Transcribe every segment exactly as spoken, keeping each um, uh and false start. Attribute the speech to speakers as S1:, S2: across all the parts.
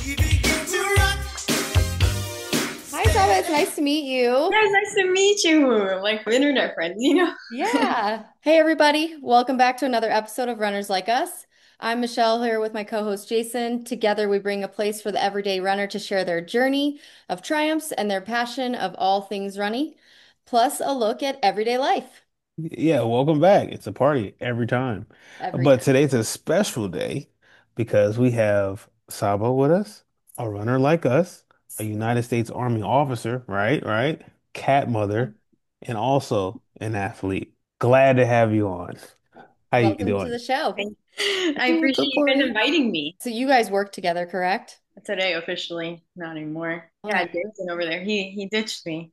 S1: Hi, Saba. It's nice to meet you.
S2: Yeah, it's nice to meet you. Like internet friends, you know?
S1: Yeah. Hey, everybody. Welcome back to another episode of Runners Like Us. I'm Michelle here with my co-host Jason. Together, we bring a place for the everyday runner to share their journey of triumphs and their passion of all things running, plus a look at everyday life
S3: Yeah, welcome back. It's a party every time.
S1: every
S3: But
S1: time.
S3: today's a special day because we have Saba with us, a runner like us, a United States Army officer, right? Right? Cat mother, and also an athlete. Glad to have you on. How you
S1: Welcome to
S3: doing?
S1: the show.
S2: Thank- I
S3: Doing
S2: appreciate
S3: good
S2: you guys
S3: party.
S2: inviting me
S1: So you guys work together, correct?
S2: today officially. Not anymore.
S1: All
S2: Yeah,
S1: right.
S2: Jason over there. He he ditched me.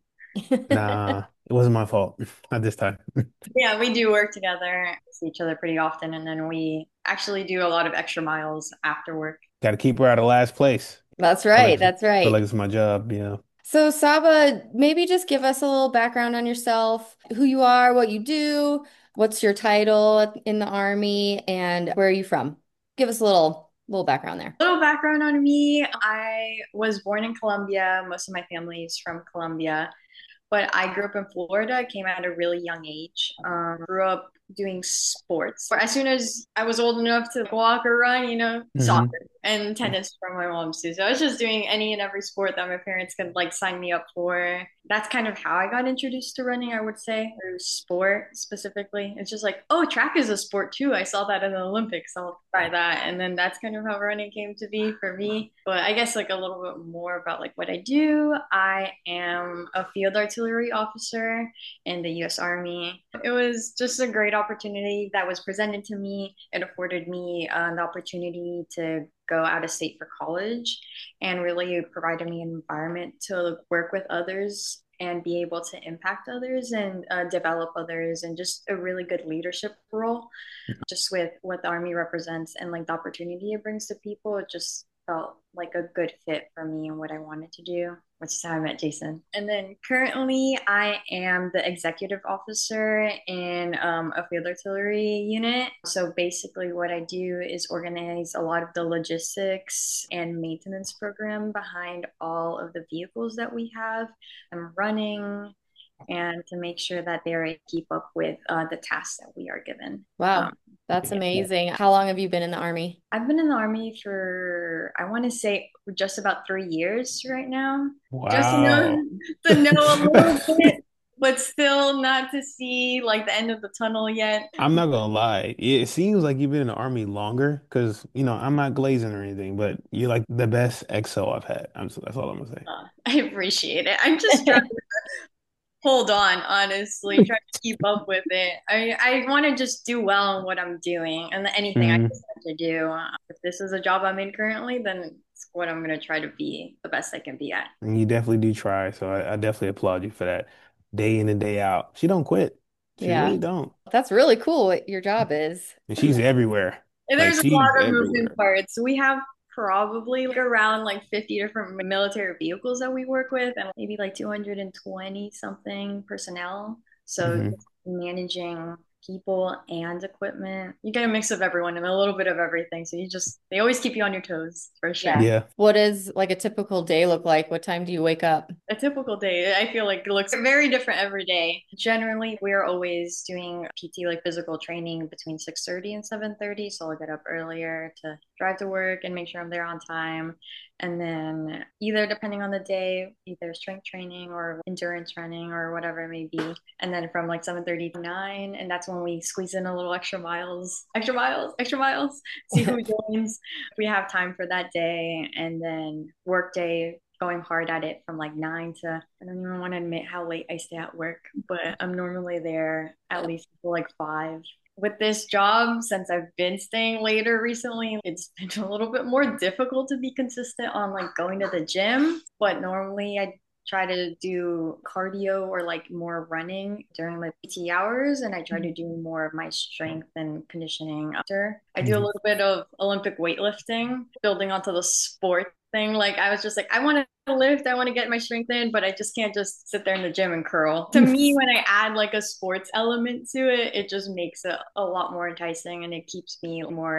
S3: Nah, it wasn't my fault. Not this time.
S2: Yeah, we do work together, see each other pretty often, and then we actually do a lot of extra miles after work.
S3: Got to keep her out of last place.
S1: That's
S3: Feel like
S1: right. That's
S3: feel
S1: right.
S3: like it's my job, you know.
S1: So, Saba, maybe just give us a little background on yourself, who you are, what you do, what's your title in the Army, and where are you from? Give us a little little background there.
S2: Little background on me. I was born in Colombia. Most of my family is from Colombia. But I grew up in Florida, came at a really young age. Um, grew up doing sports. As soon as I was old enough to walk or run, you know,
S3: Hmm.
S2: soccer and tennis from my mom's too. So I was just doing any and every sport that my parents could like sign me up for. That's kind of how I got introduced to running, I would say, or sport specifically. It's just like, oh, track is a sport too. I saw that in the Olympics. I'll try that. And then that's kind of how running came to be for me. But I guess like a little bit more about like what I do. I am a field artillery officer in the U S Army. It was just a great opportunity that was presented to me. It afforded me uh, the opportunity to go out of state for college and really provided me an environment to work with others and be able to impact others and uh, develop others and just a really good leadership role just with what the army represents and like the opportunity it brings to people. It just felt like a good fit for me and what I wanted to do, which is how I met Jason. And then currently, I am the executive officer in um, a field artillery unit. So basically, what I do is organize a lot of the logistics and maintenance program behind all of the vehicles that we have. I'm running and to make sure that they're keep up with uh, the tasks that we are given. Um,
S1: Wow, that's
S2: yeah.
S1: amazing. How long have you been in the Army?
S2: I've been in the army for I want to say just about three years right now. Just enough
S3: Wow.
S2: to know a little bit, but still not to see like the end of the tunnel yet.
S3: I'm not gonna lie. It seems like you've been in the army longer because, you know, I'm not glazing or anything, but you're like the best X O I've had. I'm, that's all I'm gonna
S2: Uh, I appreciate it. I'm just trying to hold on, honestly, trying to keep up with it. I I want to just do well in what I'm doing, and anything I
S3: say.
S2: decide to do. If this is a job I'm in currently, then it's what I'm gonna try to be the best I can be at.
S3: And you definitely do try, so I, I definitely applaud you for that. Day in and day out. She don't quit. She
S1: Yeah,
S3: really don't.
S1: that's really cool what your job is.
S3: And she's everywhere.
S2: And
S3: Like
S2: there's a
S3: she's
S2: lot of moving
S3: everywhere.
S2: parts. We have probably like around like fifty different military vehicles that we work with, and maybe like two hundred twenty something personnel. So
S3: Hmm.
S2: managing people and equipment, you get a mix of everyone and a little bit of everything. So you just, they always keep you on your toes for sure.
S1: Yeah.
S3: Yeah.
S1: What does like a typical day look like? What time do you wake up?
S2: A typical day, I feel like it looks very different every day. Generally, we're always doing P T, like physical training, between six thirty and seven thirty. So I'll get up earlier to drive to work and make sure I'm there on time. And then either depending on the day, either strength training or endurance running or whatever it may be. And then from like seven thirty to nine, and that's when we squeeze in a little extra miles, extra miles, extra miles, see who joins. We have time for that day. And then work day, going hard at it from like nine to, I don't even want to admit how late I stay at work, but I'm normally there at least until like five. With this job, since I've been staying later recently, it's been a little bit more difficult to be consistent on like going to the gym. But normally I try to do cardio or like more running during my P T hours, and I try to do more of my strength and conditioning after. I do a
S3: Mhm.
S2: little bit of Olympic weightlifting, building onto the sport thing. Like I was just like, I want to lift, I want to get my strength in, but I just can't just sit there in the gym and curl. To me, when I add like a sports element to it, it just makes it a lot more enticing and it keeps me more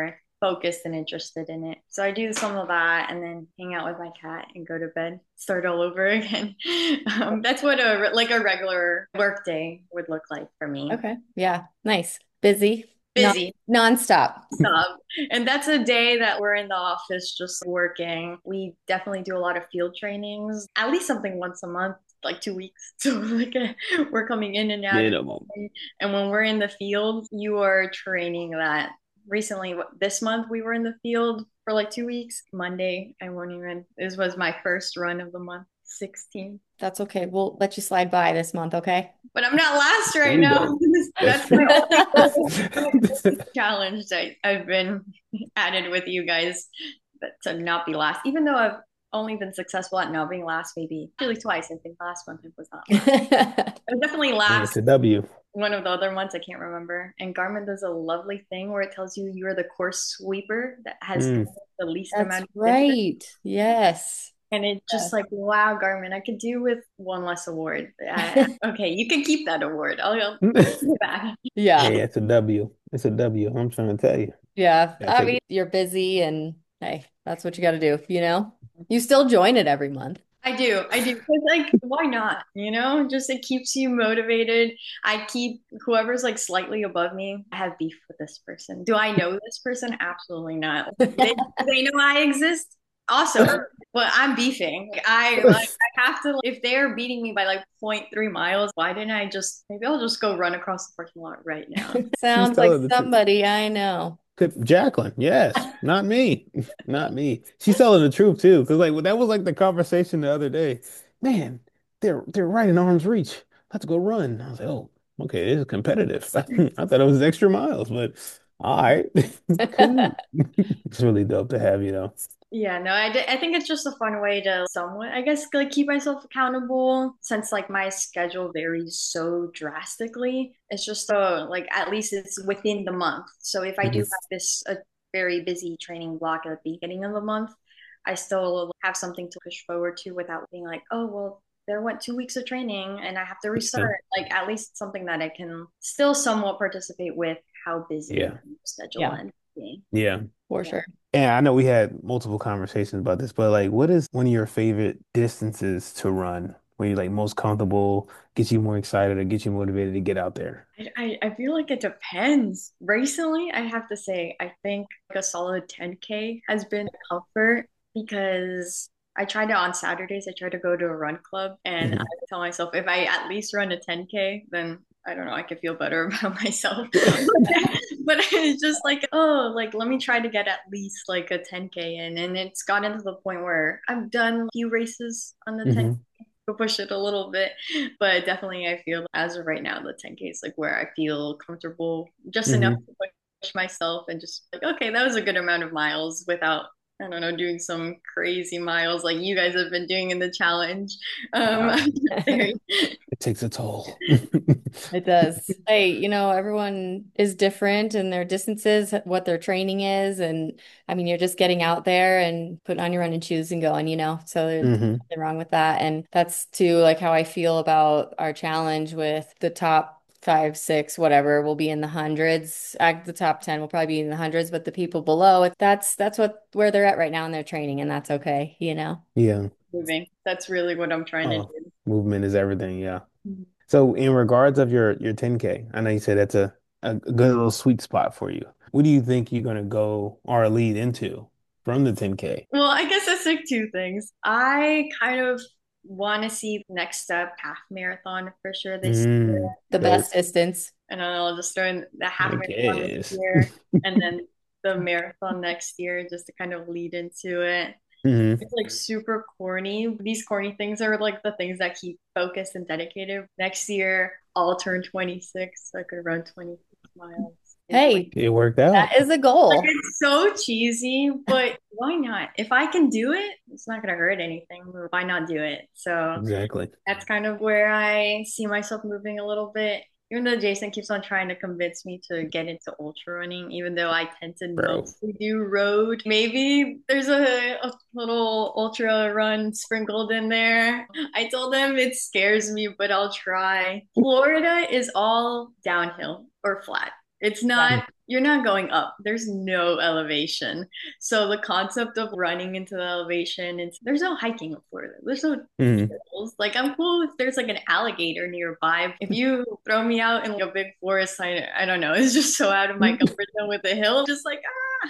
S2: focused and interested in it. So I do some of that and then hang out with my cat and go to bed, start all over again. Um, that's what a like a regular work day would look like for me.
S1: Okay. Yeah. Nice. Busy. Non
S2: Busy.
S1: nonstop.
S2: Stop. And that's a day that we're in the office just working. We definitely do a lot of field trainings, at least something once a month, like two weeks. So like uh, we're coming in and out.
S3: Minimum.
S2: And when we're in the field, you are training that. Recently, this month we were in the field for like two weeks. Monday, I won't even. This was my first run of the month, sixteen.
S1: That's okay. We'll let you slide by this month, okay?
S2: But I'm not last
S3: There
S2: right
S3: you
S2: now.
S3: go. That's
S2: That's my
S3: true.
S2: only goal. My only challenge that I've been added with you guys, but to not be last, even though I've only been successful at not being last, maybe actually twice. I think last month it was not last. It was definitely
S3: Hey,
S2: last.
S3: it's a W.
S2: One of the other ones I can't remember. And Garmin does a lovely thing where it tells you you're the course sweeper that has
S3: Mm.
S2: the least
S1: That's
S2: amount of distance.
S1: right. Yes.
S2: And it's just
S1: Yes.
S2: like, wow, Garmin, I could do with one less award. Uh, okay, you can keep that award. I'll, I'll give it back.
S1: Yeah.
S3: Hey, it's a W. It's a W. I'm trying to tell you.
S1: Yeah.
S3: Yeah,
S1: I
S3: take
S1: mean,
S3: it.
S1: you're busy and hey, that's what you got to do, you know? You still join it every month.
S2: I do, I do. 'Cause, like, why not? You know, just it keeps you motivated. I keep whoever's like slightly above me. I have beef with this person. Do I know this person? Absolutely not. They they know I exist. Awesome. But I'm beefing. I like I have to if they're beating me by like zero point three miles, why didn't I just maybe I'll just go run across the parking lot right now.
S3: She's
S1: Sounds like
S3: telling the truth.
S1: somebody I know.
S3: Could- Jacqueline, yes, not me, not me. She's telling the truth too, because like that was like the conversation the other day. Man, they're they're right in arm's reach. Let's go run. I was like, oh, okay, this is competitive. I thought it was extra miles, but all right, cool. It's really dope to have you though.
S2: Yeah, no, I, d- I think it's just a fun way to somewhat, I guess, like keep myself accountable since like my schedule varies so drastically. It's just so like at least it's within the month. So if I do
S3: Mhm.
S2: have this a very busy training block at the beginning of the month, I still have something to push forward to without being like, oh, well, there went two weeks of training and I have to
S3: Yeah,
S2: restart. Like at least something that I can still somewhat participate with how busy
S3: yeah,
S2: the schedule
S1: Yeah,
S2: ends up being.
S3: yeah.
S1: for
S2: Yeah.
S1: sure.
S3: And I know we had multiple conversations about this, but like, what is one of your favorite distances to run? Where you're like most comfortable, gets you more excited, or get you motivated to get out there?
S2: I, I I feel like it depends. Recently, I have to say, I think like a solid ten K has been a comfort because I try to on Saturdays, I try to go to a run club and I
S3: Mhm.
S2: tell myself if I at least run a ten K, then I don't know, I could feel better about myself. But it's just like, oh, like let me try to get at least like a ten K in. And it's gotten to the point where I've done a few races on the ten
S3: Mhm.
S2: to push it a little bit. But definitely, I feel as of right now, the ten K is like where I feel comfortable just enough
S3: Mhm.
S2: to push myself and just like, okay, that was a good amount of miles without, I don't know, doing some crazy miles like you guys have been doing in the challenge. Um,
S3: Wow.
S2: very,
S3: It takes a toll.
S1: It does. Hey, you know, everyone is different in their distances, what their training is. And I mean, you're just getting out there and putting on your running shoes and going, you know, so there's
S3: Hmm.
S1: nothing wrong with that. And that's too like how I feel about our challenge with the top five, six, whatever, will be in the hundreds. At the top ten will probably be in the hundreds, but the people below it, that's that's what where they're at right now in their training, and that's okay, you know.
S3: Yeah.
S2: moving. That's really what I'm trying to
S3: Oh,
S2: do.
S3: movement is everything. Yeah.
S2: Mhm.
S3: So in regards of your your ten K, I know you said that's a, a good little sweet spot for you. What do you think you're gonna go or lead into from the ten K?
S2: Well, I guess it's like two things. I kind of want to see next step half marathon for sure this year.
S3: Mm,
S1: The
S3: dope.
S1: best distance.
S2: And then I'll just throw in the half
S3: I
S2: marathon this
S3: guess.
S2: year and then the marathon next year just to kind of lead into it.
S3: Hmm.
S2: It's like super corny. These corny things are like the things that keep focused and dedicated. Next year, I'll turn twenty-six, so I could run twenty-six miles. It's like,
S1: Hey,
S3: It worked
S1: that
S3: out.
S1: is a
S2: like
S1: goal.
S2: it's so cheesy, but why not? If I can do it, it's not gonna hurt anything. Why not do it? So
S3: Exactly.
S2: that's kind of where I see myself moving a little bit. Even though Jason keeps on trying to convince me to get into ultra running, even though I tend to
S3: Bro.
S2: mostly do road. Maybe there's a, a little ultra run sprinkled in there. I told him it scares me, but I'll try. Florida is all downhill or flat. It's
S1: Yeah.
S2: not, you're not going up. There's no elevation. So the concept of running into the elevation, it's there's no hiking in Florida. There's no
S3: Mm.
S2: hills. Like I'm cool if there's like an alligator nearby. If you throw me out in like a big forest, I I don't know. It's just so out of my comfort zone with the hill. Just like ah.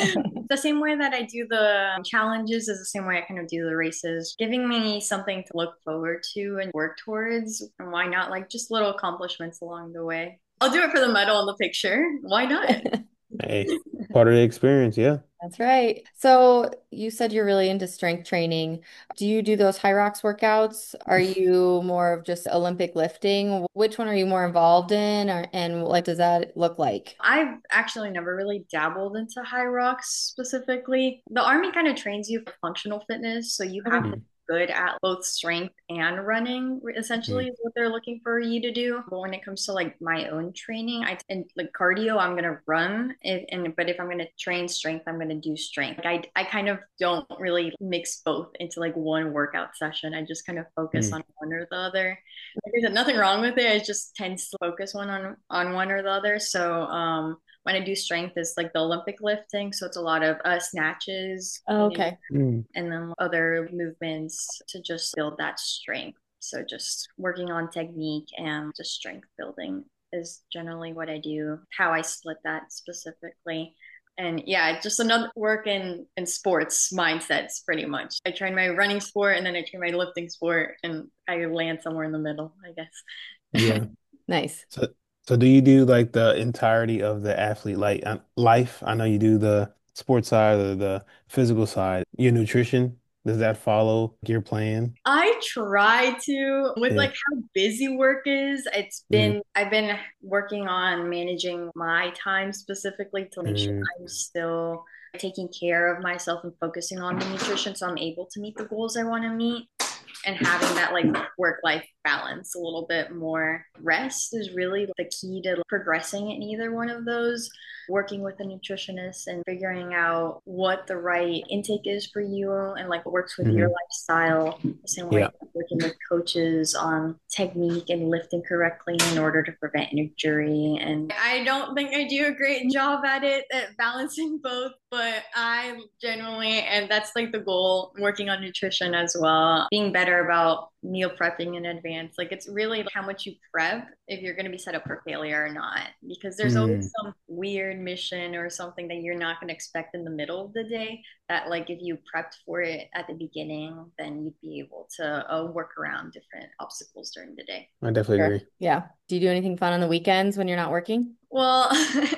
S2: The same way that I do the challenges is the same way I kind of do the races, giving me something to look forward to and work towards. And why not like just little accomplishments along the way? I'll do it for the medal and the picture. Why not?
S3: Hey, part of the experience, yeah.
S1: That's right. So you said you're really into strength training. Do you do those high rocks workouts? Are you more of just Olympic lifting? Which one are you more involved in, or, and what does that look like?
S2: I've actually never really dabbled into high rocks specifically. The army kind of trains you for functional fitness, so you have to
S1: Okay.
S3: Mm.
S2: be good at both strength and running, essentially,
S3: Mm.
S2: is what they're looking for you to do. But when it comes to like my own training, I and like cardio, I'm gonna run, if, and but if I'm gonna train strength, I'm gonna do strength. Like I I kind of don't really mix both into like one workout session. I just kind of focus
S3: Mm.
S2: on one or the other. Like I said, nothing wrong with it. It just tends to focus one on on one or the other. So um, when I do strength, it's like the Olympic lifting. So it's a lot of uh, snatches,
S1: Oh,
S2: clean,
S1: okay.
S3: Mm.
S2: and then other movements to just build that strength. So just working on technique and just strength building is generally what I do. How I split that specifically. And yeah, just another work in in sports mindsets pretty much. I train my running sport and then I train my lifting sport and I land somewhere in the middle, I guess.
S3: Yeah.
S1: Nice.
S3: So, so do you do like the entirety of the athlete like uh, life? I know you do the sports side or the physical side. Your nutrition, does that follow your plan?
S2: I try to with
S3: Yeah.
S2: like how busy work is. It's
S3: Mm.
S2: been I've been working on managing my time specifically to make sure
S3: Mm.
S2: I'm still taking care of myself and focusing on the nutrition so I'm able to meet the goals I want to meet and having that like work life balance a little bit more. Rest is really the key to progressing in either one of those. Working with a nutritionist and figuring out what the right intake is for you and like what works with your
S3: Hmm.
S2: lifestyle. The same way
S3: Yeah,
S2: working with coaches on technique and lifting correctly in order to prevent injury. And I don't think I do a great job at it at balancing both, but I genuinely, and that's like the goal, working on nutrition as well, being better about meal prepping in advance. Like it's really how much you prep if you're going to be set up for failure or not, because there's always
S3: mm,
S2: some weird mission or something that you're not going to expect in the middle of the day that like if you prepped for it at the beginning, then you'd be able to uh, work around different obstacles during the day.
S3: I definitely
S1: Sure.
S3: agree.
S1: Yeah. Do you do anything fun on the weekends when you're not working?
S2: Well,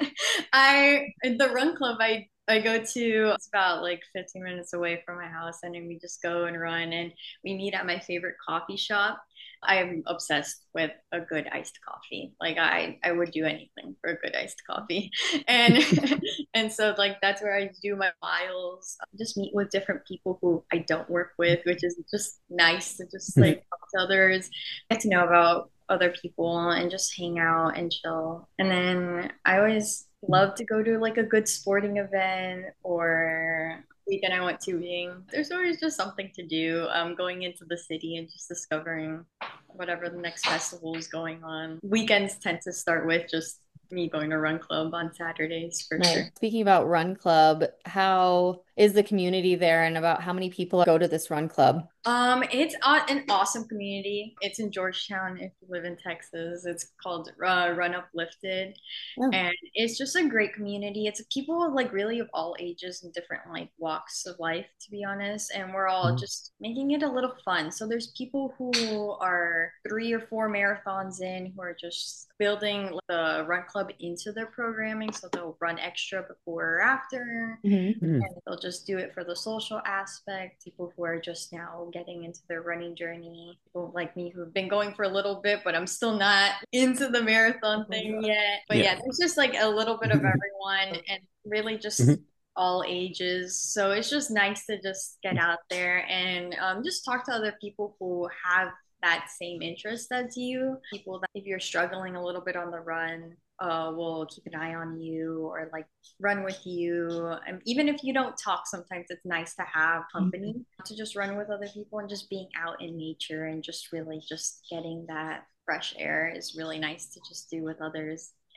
S2: I the run club I I go to, it's about like fifteen minutes away from my house, and then we just go and run, and we meet at my favorite coffee shop. I'm obsessed with a good iced coffee. Like I I would do anything for a good iced coffee. And and so like that's where I do my miles. Just meet with different people who I don't work with, which is just nice to just like talk to others, get to know about other people and just hang out and chill. And then I always love to go to like a good sporting event or weekend I went tubing. There's always just something to do. Um, going into the city and just discovering whatever the next festival is going on. Weekends tend to start with just me going to run club on Saturdays for
S1: Nice.
S2: sure.
S1: Speaking about Run Club, how is the community there and about how many people go to this Run Club?
S2: Um, it's a- an awesome community. It's in Georgetown if you live in Texas. It's called uh, Run Uplifted.
S1: Oh.
S2: And it's just a great community. It's people of like really of all ages and different like walks of life, to be honest. And we're all
S3: Mhm.
S2: just making it a little fun. So there's people who are three or four marathons in who are just building the run club into their programming. So they'll run extra before or after.
S1: Mhm.
S3: Mm.
S2: And they'll just do it for the social aspect. People who are just now getting into their running journey. People like me who've been going for a little bit, but I'm still not into the marathon thing yet. But
S3: Yeah.
S2: yeah, there's just like a little bit of everyone and really just
S3: Mhm.
S2: all ages. So it's just nice to just get out there and um, just talk to other people who have that same interest as you. People that if you're struggling a little bit on the run, uh, will keep an eye on you or like run with you. And even if you don't talk, sometimes it's nice to have company to just run with other people and just being out in nature and just really just getting that fresh air is really nice to just do with others. And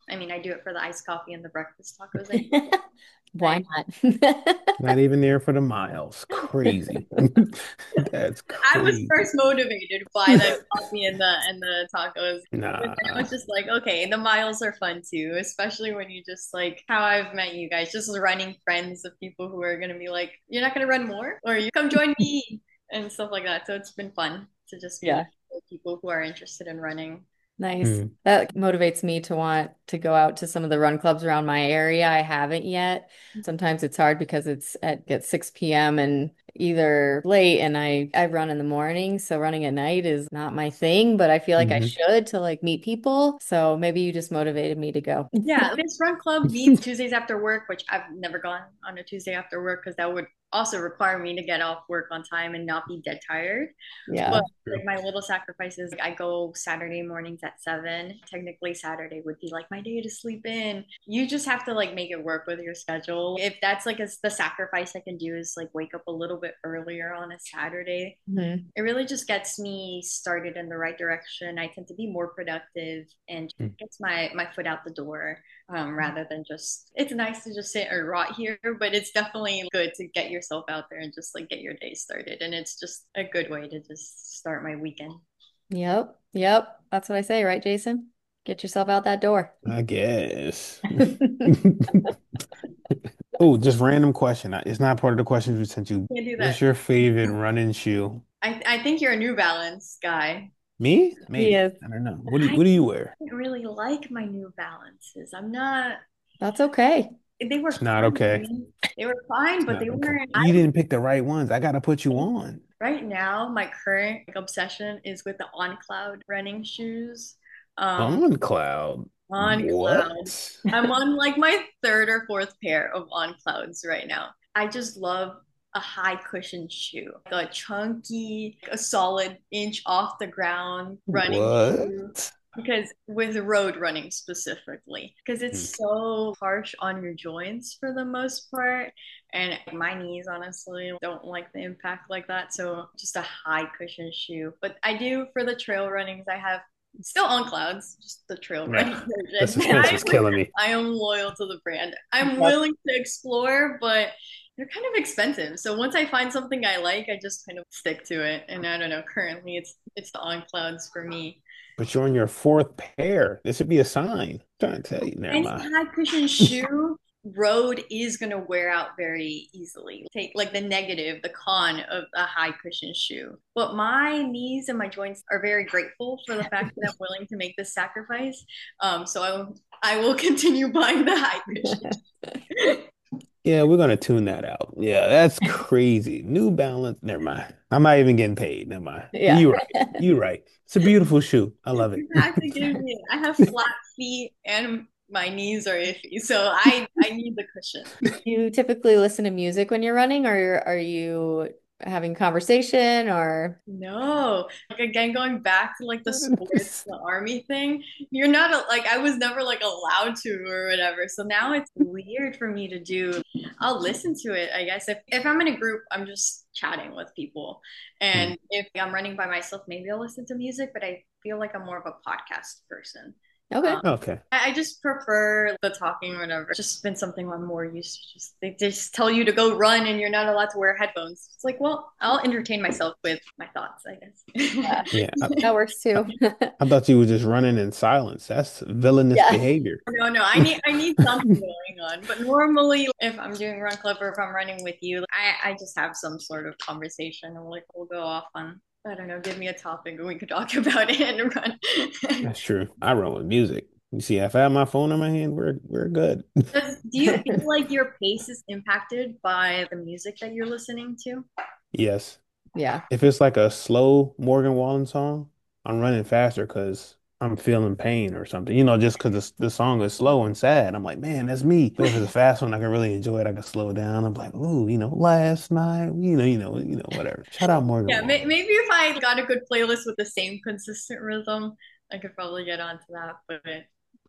S2: I mean, I do it for the iced coffee and the breakfast tacos. I,
S1: Why
S2: I
S1: not?
S3: Not even there for the miles. Crazy. That's
S2: I was
S3: crazy.
S2: first motivated by the coffee and the and the tacos. But then I
S3: Nah.
S2: was just like, okay, the miles are fun too, especially when you just like how I've met you guys, just running friends of people who are gonna be like, you're not gonna run more, or you come join me and stuff like that. So it's been fun to just
S1: Yeah.
S2: meet people who are interested in running.
S1: Nice.
S3: Hmm.
S1: That motivates me to want to go out to some of the run clubs around my area. I haven't yet. Sometimes it's hard because it's at, at six p m and either late and I I run in the morning, so running at night is not my thing, but I feel like I
S3: Hmm.
S1: should to like meet people. So maybe you just motivated me to go.
S2: Yeah, this run club meets Tuesdays after work, which I've never gone on a Tuesday after work because that would also require me to get off work on time and not be dead tired. But
S1: Yeah.
S2: like my little sacrifices, I go Saturday mornings at seven. Technically, Saturday would be like my day to sleep in. You just have to like make it work with your schedule. If that's like a, the sacrifice I can do is like wake up a little bit earlier on a Saturday,
S1: Mhm.
S2: it really just gets me started in the right direction. I tend to be more productive and gets my my foot out the door um, rather than just. It's nice to just sit or rot here, but it's definitely good to get yourself out there and just like get your day started. And it's just a good way to just start my weekend.
S1: Yep. Yep. That's what I say, right, Jason? Get yourself out that door.
S3: I guess. Oh, just random question. It's not part of the questions we sent you.
S2: Can't do
S3: What's
S2: that.
S3: your favorite running shoe?
S2: I I think you're a New Balance guy.
S3: Me?
S1: He
S3: Maybe.
S1: is.
S3: I don't know. What do you,
S2: I
S3: what do you wear?
S2: didn't really like my New Balances. I'm not.
S1: That's okay.
S2: They were
S3: It's not
S2: fine for
S3: okay.
S2: me. They were fine,
S3: It's
S2: but they
S3: not okay.
S2: weren't.
S3: You didn't pick the right ones. I gotta put you
S2: I
S3: on.
S2: Right now, my current like, obsession is with the On Cloud running shoes. Um,
S3: On cloud.
S2: On Cloud.
S3: What?
S2: I'm on like my third or fourth pair of On Clouds right now. I just love a high cushion shoe, like a chunky, a solid inch off the ground running shoe.
S3: What?
S2: Because with road running specifically, because
S3: Hmm.
S2: it's so harsh on your joints for the most part. And my knees, honestly, don't like the impact like that. So just a high cushion shoe. But I do for the trail runnings, I have still on clouds, just the trail
S3: Nah,
S2: running
S3: the
S2: version.
S3: suspense
S2: I,
S3: is killing me.
S2: I am loyal to the brand. I'm
S1: Yep.
S2: willing to explore, but they're kind of expensive. So once I find something I like, I just kind of stick to it. And I don't know, currently it's it's the on clouds for me.
S3: But you're on your fourth pair. This should be a sign. I'm trying to tell you. Never
S2: Any
S3: mind.
S2: high cushion shoe road is going to wear out very easily. Take like the negative, the con of a high cushion shoe. But my knees and my joints are very grateful for the fact that I'm willing to make this sacrifice. Um, so I will, I will continue buying the high cushion.
S3: Yeah, we're gonna tune that out. Yeah, that's crazy. New Balance. Never mind. I'm not even getting paid. Never mind.
S1: Yeah.
S3: You right. You right. It's a beautiful shoe. I love it.
S2: You have to give me it. I have flat feet and my knees are iffy, so I I need the cushion.
S1: You typically listen to music when you're running, or are you having conversation or
S2: No, like again, going back to like the sports, the army thing, you're not a, like I was never like allowed to or whatever. So now it's weird for me to do. I'll listen to it, I guess. If if I'm in a group, I'm just chatting with people.
S3: Hmm.
S2: And if I'm running by myself, maybe I'll listen to music, but I feel like I'm more of a podcast person.
S1: okay.
S2: Um,
S3: Okay.
S2: I I just prefer the talking or whatever. It's just been something I'm more used to. Just they just tell you to go run and you're not allowed to wear headphones. It's like, well, I'll entertain myself with my thoughts, I
S1: Yeah,
S2: guess.
S3: Yeah. I,
S1: that works
S3: I,
S1: too.
S3: I thought you were just running in silence. That's villainous
S1: Yeah.
S3: behavior.
S2: No, no, I need I need something going on. But normally, if I'm doing run club or if I'm running with you, I I just have some sort of conversation and like we'll go off on. I don't know, give me a topic and we could talk about it and run.
S3: That's true. I run with music. You see, if I have my phone in my hand, we're we're good.
S2: Does, do you feel like your pace is impacted by the music that you're listening to?
S3: Yes.
S1: Yeah.
S3: If it's like a slow Morgan Wallen song, I'm running faster because I'm feeling pain or something. You know, just because the, the song is slow and sad. I'm like, man, that's me. But if it's a fast one, I can really enjoy it. I can slow down. I'm like, ooh, you know, last night, you know, you know, you know, whatever. Shout out Morgan
S2: Yeah, may-
S3: Wallen.
S2: maybe if I got a good playlist with the same consistent rhythm, I could probably get onto that. But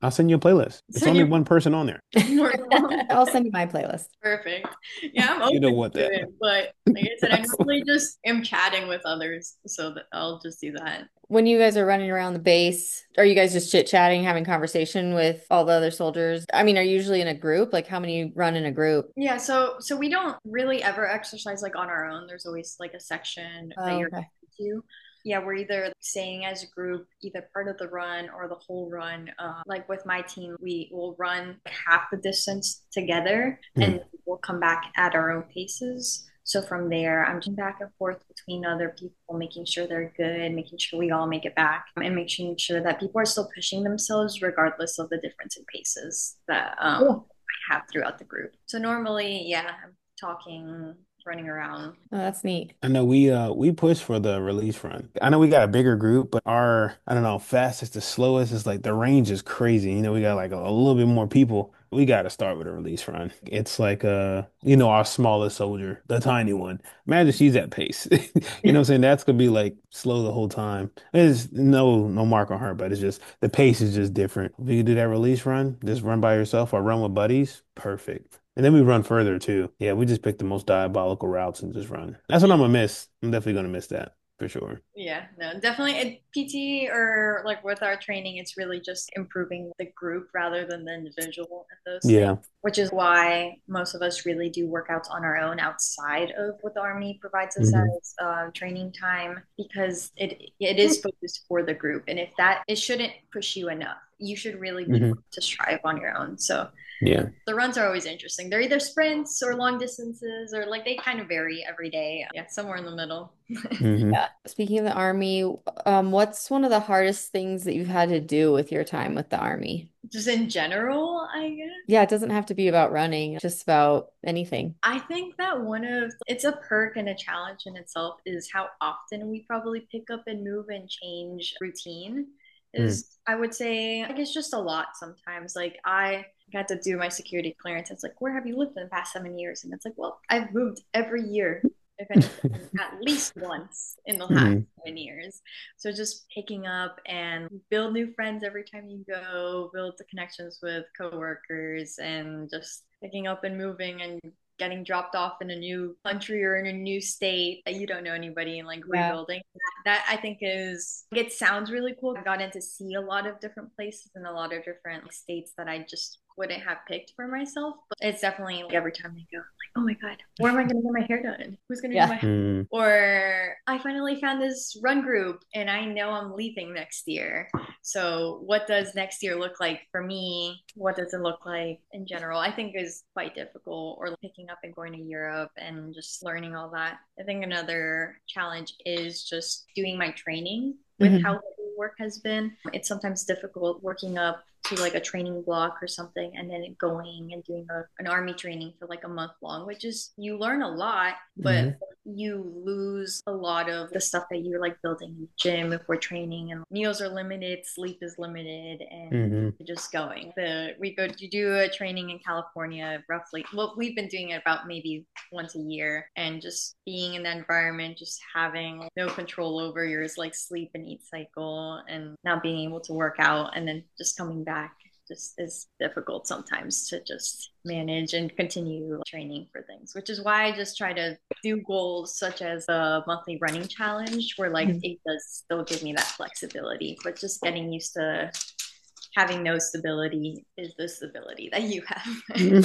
S3: I'll send you a playlist. It's
S2: Send
S3: only
S2: you
S3: one person on there.
S2: more.
S1: I'll send you my playlist.
S2: Perfect. Yeah, I'm
S3: You
S2: open
S3: don't
S2: to
S3: want that.
S2: it, but like I said, I normally just am chatting with others, so that I'll just do that.
S1: When you guys are running around the base, are you guys just chit-chatting, having conversation with all the other soldiers? I mean, are you usually in a group? Like how many run in a group?
S2: Yeah, so so we don't really ever exercise like on our own. There's always like a section that
S1: Oh,
S2: you're
S1: okay.
S2: to. Yeah, we're either staying as a group, either part of the run or the whole run. Uh, like with my team, we will run half the distance together and
S3: Mm,
S2: we'll come back at our own paces. So from there, I'm just back and forth between other people, making sure they're good, making sure we all make it back, and making sure that people are still pushing themselves regardless of the difference in paces that um,
S1: Cool.
S2: I have throughout the group. So normally, yeah, I'm talking, running around.
S1: Oh, that's neat.
S3: I know we uh we push for the release run. I know we got a bigger group, but our I don't know, fastest to slowest is like the range is crazy. You know, we got like a, a little bit more people. We got to start with a release run. It's like uh, you know, our smallest soldier, the tiny one. Imagine she's at pace. You know what I'm saying? That's gonna be like slow the whole time. There's no no mark on her, but it's just the pace is just different. If you could do that release run, just run by yourself or run with buddies, perfect. And then we run further too. Yeah, we just pick the most diabolical routes and just run. That's what I'm gonna miss. I'm definitely gonna miss that for sure.
S2: Yeah, no, definitely at P T or like with our training, it's really just improving the group rather than the individual and those things,
S3: Yeah.
S2: which is why most of us really do workouts on our own outside of what the Army provides us
S3: Hmm.
S2: as uh, training time because it it is focused for the group. And if that, it shouldn't push you enough. You should really be
S3: Hmm.
S2: able to strive on your own. So
S3: Yeah.
S2: the runs are always interesting. They're either sprints or long distances or like they kind of vary every day. Yeah, somewhere in the middle.
S3: Hmm.
S1: Yeah. Speaking of the army, um, what's one of the hardest things that you've had to do with your time with the army?
S2: Just in general, I guess.
S1: Yeah, it doesn't have to be about running, just about anything.
S2: I think that one of it's a perk and a challenge in itself is how often we probably pick up and move and change routine.
S3: Mm.
S2: Is I would say like it's just a lot sometimes. Like I got to do my security clearance. It's like, where have you lived in the past seven years? And it's like, well, I've moved every year, if anything, at least once in the last
S3: Mm.
S2: seven years. So just picking up and build new friends every time you go, build the connections with coworkers, and just picking up and moving and getting dropped off in a new country or in a new state that you don't know anybody and like
S1: Yeah.
S2: rebuilding that, I think is it sounds really cool. I've gotten to see a lot of different places and a lot of different states that I just wouldn't have picked for myself. But it's definitely like every time I go, I'm like, oh my God, where am I gonna get my hair done? Who's gonna do
S1: Yeah.
S2: my hair?
S3: Mm.
S2: Or I finally found this run group and I know I'm leaving next year. So what does next year look like for me? What does it look like in general? I think is quite difficult or picking up and going to Europe and just learning all that. I think another challenge is just doing my training with how
S1: Mhm.
S2: heavy work has been. It's sometimes difficult working up to like a training block or something and then going and doing a, an army training for like a month long, which is you learn a lot, but
S3: Hmm.
S2: you lose a lot of the stuff that you're like building in the gym if we're training and meals are limited, sleep is limited, and
S3: Hmm.
S2: you're just going. The we go to do a training in California roughly. Well, we've been doing it about maybe once a year, and just being in that environment, just having no control over your like sleep and eat cycle, and not being able to work out, and then just coming back just is difficult sometimes to just manage and continue training for things, which is why I just try to do goals such as a monthly running challenge where like
S1: Mhm.
S2: it does still give me that flexibility, but just getting used to having no stability is the stability that you have.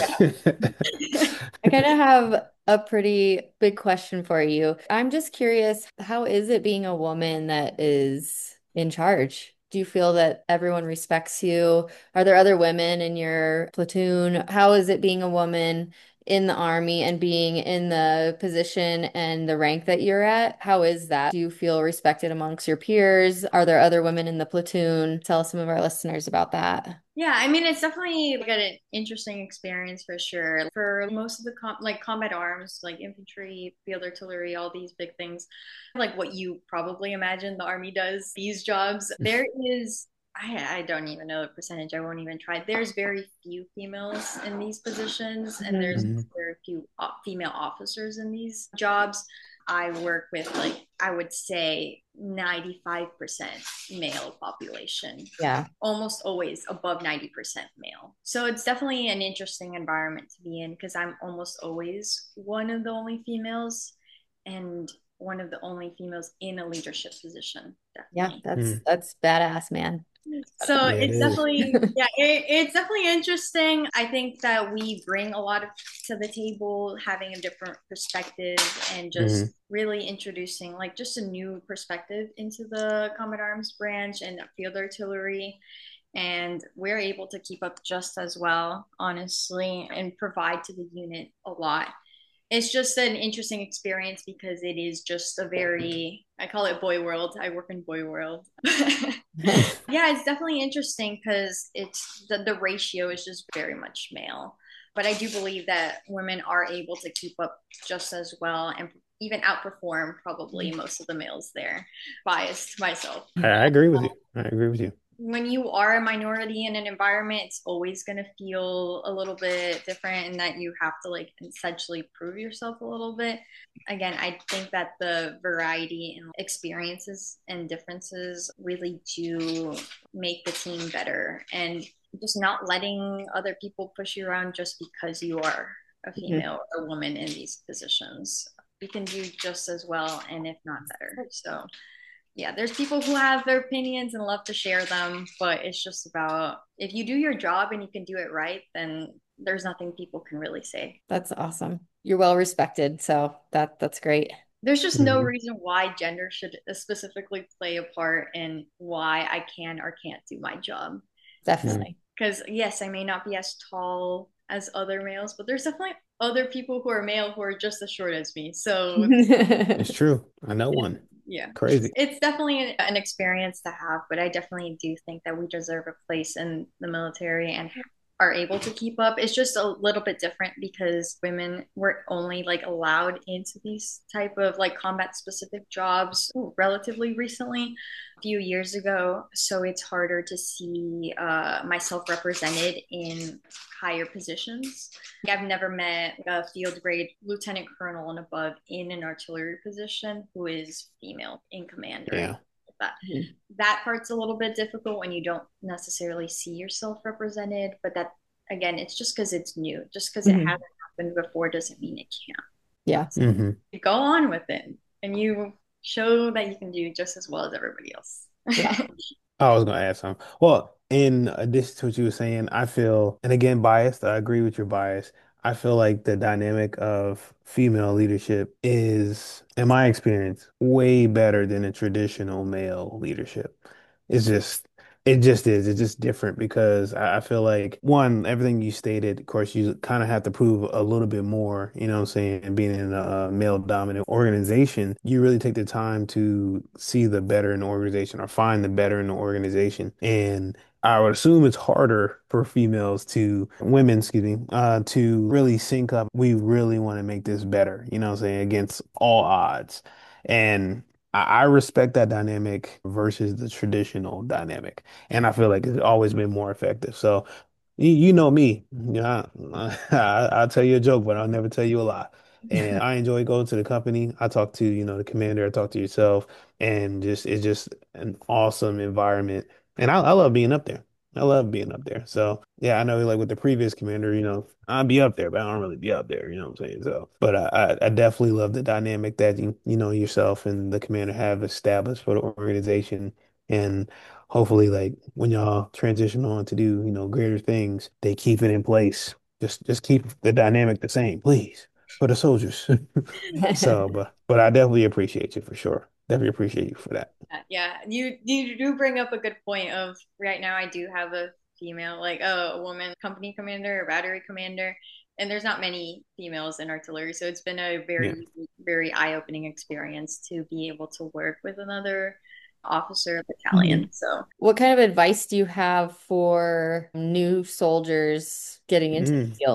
S1: I kind of have a pretty big question for you. I'm just curious, how is it being a woman that is in charge? Do you feel that everyone respects you? Are there other women in your platoon? How is it being a woman in the army and being in the position and the rank that you're at? How is that? Do you feel respected amongst your peers? Are there other women in the platoon? Tell some of our listeners about that.
S2: Yeah, I mean, it's definitely like an interesting experience for sure. For most of the com like combat arms, like infantry, field artillery, all these big things, like what you probably imagine the army does, these jobs, there is, I, I don't even know the percentage. I won't even try. There's very few females in these positions, and there's
S1: Mhm.
S3: Hmm.
S2: very few o- female officers in these jobs. I work with, like, I would say ninety-five percent male population,
S1: Yeah.
S2: almost always above ninety percent male. So it's definitely an interesting environment to be in because I'm almost always one of the only females and one of the only females in a leadership position,
S1: Yeah,
S2: definitely.
S1: that's
S3: Mm.
S1: that's badass, man.
S2: So
S3: Yeah, it
S2: it's
S3: is.
S2: definitely, yeah, it, it's definitely interesting. I think that we bring a lot of to the table, having a different perspective and
S3: Hmm.
S2: just really introducing like just a new perspective into the Combat Arms branch and field artillery. And we're able to keep up just as well, honestly, and provide to the unit a lot. It's just an interesting experience because it is just a very, I call it boy world. I work in boy world. Yeah, it's definitely interesting because it's the, the ratio is just very much male. But I do believe that women are able to keep up just as well and even outperform probably most of the males there. Biased myself.
S3: I, I agree with you. I agree with you.
S2: When you are a minority in an environment, it's always going to feel a little bit different in that you have to like essentially prove yourself a little bit. Again, I think that the variety in experiences and differences really do make the team better and just not letting other people push you around just because you are a female or a woman in these positions. We can do just as well and if not better. So yeah, there's people who have their opinions and love to share them, but it's just about if you do your job and you can do it right, then there's nothing people can really say.
S1: That's awesome. You're well respected, so that that's great.
S2: There's just no
S3: Hmm.
S2: reason why gender should specifically play a part in why I can or can't do my job.
S3: Hmm.
S1: Definitely.
S2: Because yes, I may not be as tall as other males, but there's definitely other people who are male who are just as short as me. So
S3: It's true. I know one.
S2: yeah,
S3: Crazy.
S2: it's definitely an experience to have, but I definitely do think that we deserve a place in the military and are able to keep up. It's just a little bit different because women were only like allowed into these type of like combat specific jobs relatively recently, a few years ago. So it's harder to see uh, myself represented in higher positions. I've never met a field grade lieutenant colonel and above in an artillery position who is female in command or anything
S3: Yeah.
S2: like that. That part's a little bit difficult when you don't necessarily see yourself represented, but that again, it's just because it's new. Just because it
S1: Mhm.
S2: hasn't happened before doesn't mean it can't.
S1: Yeah.
S2: So
S3: Hmm.
S2: you go on with it and you show that you can do just as well as everybody else.
S1: Yeah.
S3: I was gonna ask some. Well, in addition to what you were saying, I feel, and again, biased, I agree with your bias. I feel like the dynamic of female leadership is, in my experience, way better than a traditional male leadership. It's just, it just is. It's just different because I, I feel like one, everything you stated, of course, you kind of have to prove a little bit more, you know what I'm saying? And being in a male dominant organization, you really take the time to see the better in the organization or find the better in the organization. And I would assume it's harder for females to, women, excuse me, uh, to really sync up. We really want to make this better, you know what I'm saying, against all odds. And I I respect that dynamic versus the traditional dynamic. And I feel like it's always been more effective. So you, you know me, you know, I, I'll tell you a joke, but I'll never tell you a lie. And I enjoy going to the company. I talk to, you know, the commander, I talk to yourself, and just it's just an awesome environment. And I, I love being up there. I love being up there. So yeah, I know like with the previous commander, you know, I'd be up there, but I don't really be up there, you know what I'm saying? So, but I, I I definitely love the dynamic that you, you know, yourself and the commander have established for the organization. And hopefully like when y'all transition on to do, you know, greater things, they keep it in place. Just just keep the dynamic the same, please, for the soldiers. So, but but I definitely appreciate you for sure. Definitely appreciate you for that.
S2: Yeah, you you do bring up a good point of right now I do have a female, like oh, a woman company commander or battery commander, and there's not many females in artillery, so it's been a
S3: Yeah.
S2: very very eye-opening experience to be able to work with another officer of battalion.
S1: Mhm.
S2: So
S1: What kind of advice do you have for new soldiers getting into the
S3: Mm.
S1: field?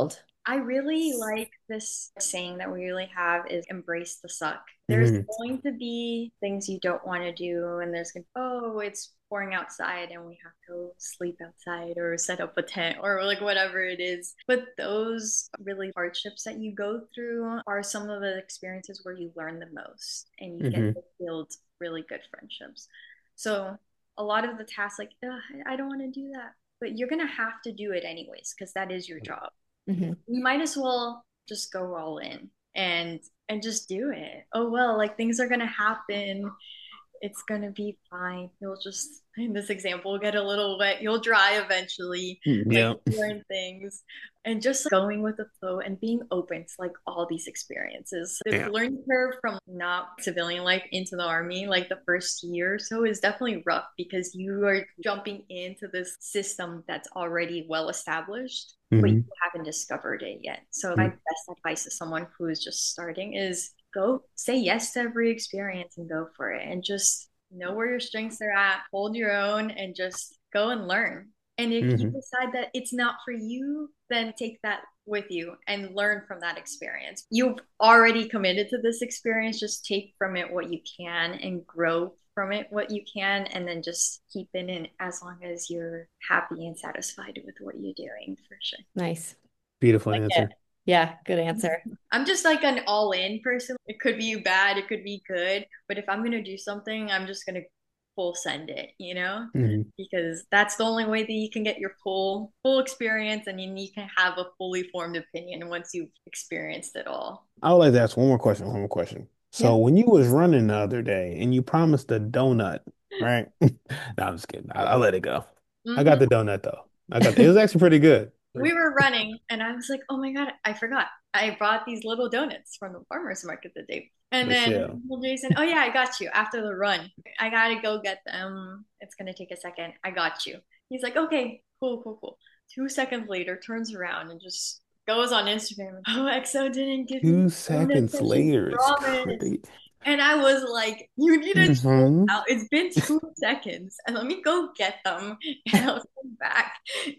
S2: I really like this saying that we really have is embrace the suck. There's
S3: Hmm.
S2: going to be things you don't want to do, and there's going to, oh, it's pouring outside and we have to sleep outside or set up a tent or like whatever it is. But those really hardships that you go through are some of the experiences where you learn the most and you get
S3: Hmm.
S2: to build really good friendships. So a lot of the tasks, like, "Ugh, I don't want to do that, but you're going to have to do it anyways because that is your job.
S1: Hmm.
S2: You might as well just go all in and and just do it. Oh well, like things are gonna happen. It's gonna be fine. You'll just, in this example, get a little wet. You'll dry eventually. Like
S3: Yeah.
S2: learn things and just going with the flow and being open to like all these experiences. The
S3: Yeah.
S2: learning curve from not civilian life into the army, like the first year or so, is definitely rough because you are jumping into this system that's already well established, but you
S3: Hmm.
S2: haven't discovered it yet. So my best advice to someone who is just starting is go say yes to every experience and go for it and just know where your strengths are at, hold your own, and just go and learn. And if you
S3: Hmm.
S2: decide that it's not for you, then take that with you and learn from that experience. You've already committed to this experience. Just take from it what you can and grow from it what you can, and then just keep it in as long as you're happy and satisfied with what you're doing for sure.
S1: Nice.
S3: Beautiful
S2: Like it.
S3: answer.
S1: Yeah, good answer.
S2: I'm just like an all in person. It could be bad, it could be good, but if I'm going to do something, I'm just going to full send it, you know?
S3: Hmm.
S2: Because that's the only way that you can get your full full experience and you, you can have a fully formed opinion once you've experienced it all.
S3: I would like to ask one more question. One more question.
S1: Yeah.
S3: So when you was running the other day and you promised a donut, right? No, I'm just kidding. I, I let it go. I got
S2: Mhm.
S3: the donut though. I got it was actually pretty good.
S2: We were running and I was like, oh my God, I forgot. I bought these little donuts from the farmer's market the day. And then
S3: Michelle.
S2: well, Jason, oh yeah, I got you after the run. I gotta go get them. It's gonna take a second. I got you. He's like, okay, cool, cool, cool. Two seconds later, turns around and just goes on Instagram. Oh, X O didn't give me
S3: Two
S2: donuts
S3: seconds
S2: that she
S3: later, it's
S2: promised.
S3: crazy.
S2: And I was like, you need to chill
S3: Hmm.
S2: out. It's been two seconds and let me go get them and I'll come back.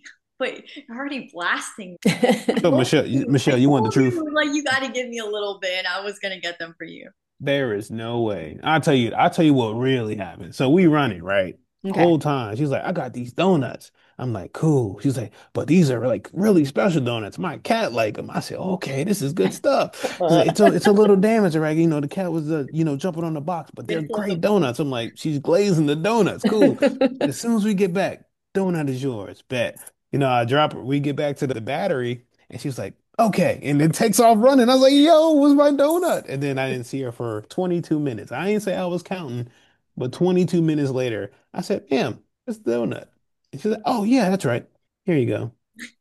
S2: But you're already blasting. I
S3: So
S2: told
S3: Michelle, you-
S2: you, I
S3: Michelle, you want the
S2: told
S3: truth?
S2: you, like, you got to give me a little bit and I was going to get them for you.
S3: There is no way. I'll tell you, I'll tell you what really happened. So we running, right?
S1: Okay.
S3: Whole time. She's like, I got these donuts. I'm like, cool. She's like, but these are like really special donuts. My cat like them. I said, okay, this is good stuff. She's like, it's a it's a little damage, right? You know, the cat was uh, you know, jumping on the box, but they're
S2: It's a
S3: great
S2: little,
S3: donuts. I'm like, she's glazing the donuts. Cool. As soon as we get back, donut is yours. Bet. You know, I drop her. We get back to the battery, and she's like, okay. And then takes off running. I was like, yo, where's my donut? And then I didn't see her for twenty-two minutes. I didn't say I was counting, but twenty-two minutes later, I said, ma'am, it's the donut. And she's like, oh, yeah, that's right. Here you go.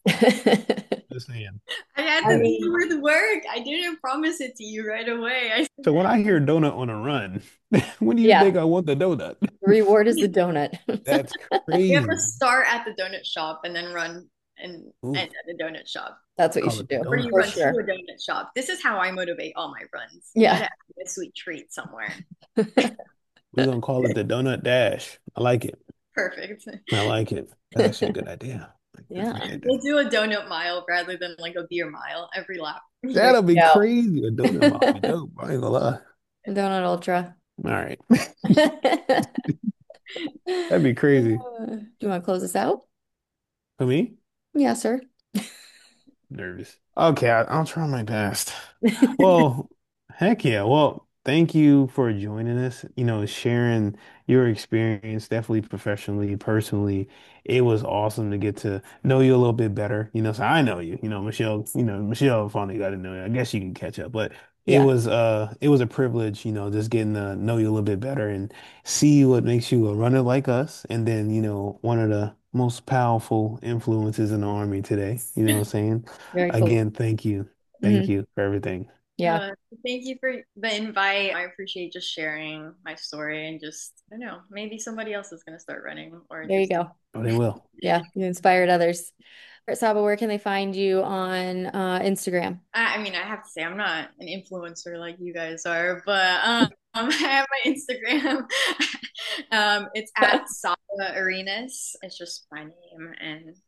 S3: Just saying.
S2: I had
S1: I
S2: to do
S1: mean,
S2: with work. I didn't promise it to you right away. I
S3: So when I hear donut on a run, when do you
S1: yeah,
S3: think I want the donut?
S1: reward is the donut.
S3: That's
S2: We have to
S3: crazy.
S2: start at the donut shop and then run and
S3: Ooh,
S2: end at the donut shop.
S1: That's what you
S3: call
S1: should
S3: it the
S1: do
S2: Or you
S3: donut.
S1: for
S2: run to
S1: sure.
S2: a donut shop. This is how I motivate all my runs. You
S1: Yeah.
S2: gotta have a sweet treat somewhere.
S3: We're gonna call it the donut dash. I like it.
S2: Perfect.
S3: I like it. That's actually a good idea. Like, that's a
S1: Yeah.
S3: great idea.
S2: We'll do a donut mile rather than like a beer mile every lap.
S1: There
S3: That'll be
S1: you go.
S3: crazy. A donut might be dope. I ain't gonna lie.
S1: Donut Ultra.
S3: All right.
S1: Do
S3: That'd be crazy.
S1: you want to close this out?
S3: For me?
S1: Yeah, sir.
S3: Nervous. Okay, I, I'll try my best. Well, heck yeah. Well, thank you for joining us, you know, sharing your experience, definitely professionally, personally. It was awesome to get to know you a little bit better. You know, so I know you, you know, Michelle, you know, Michelle finally got to know you. I guess you can catch up, but it
S1: Yeah,
S3: was uh it was a privilege, you know, just getting to know you a little bit better and see what makes you a runner like us. And then, you know, one of the most powerful influences in the army today. You know what I'm saying?
S1: very cool.
S3: Again, thank you. Thank
S1: Hmm.
S3: you for everything.
S1: Yeah,
S2: Uh, Thank you for the invite. I appreciate just sharing my story and just, I don't know, maybe somebody else is going to start running or
S1: there you
S2: just
S1: go.
S3: Oh, they will.
S1: Yeah, you inspired others. All right, Saba, where can they find you on uh, Instagram?
S2: I, I mean, I have to say, I'm not an influencer like you guys are, but um, I have my Instagram. um, it's at Saba Arenas. It's just my name, and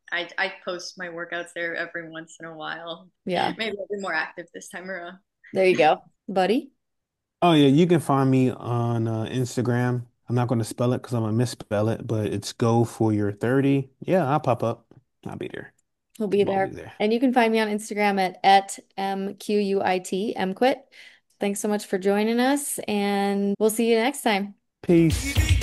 S2: I I post my workouts there every once in a while.
S1: Yeah,
S2: Maybe I'll be more active this time around.
S1: there you go, buddy.
S3: Oh yeah, you can find me on uh, Instagram. I'm not going to spell it because I'm gonna misspell it, but it's go for your thirty. Yeah, I'll pop up. I'll be there.
S1: He'll be
S3: I'm always
S1: there.
S3: there.
S1: And you can find me on Instagram at, at M Q U I T, MQuit. Thanks so much for joining us, and we'll see you next time.
S3: Peace.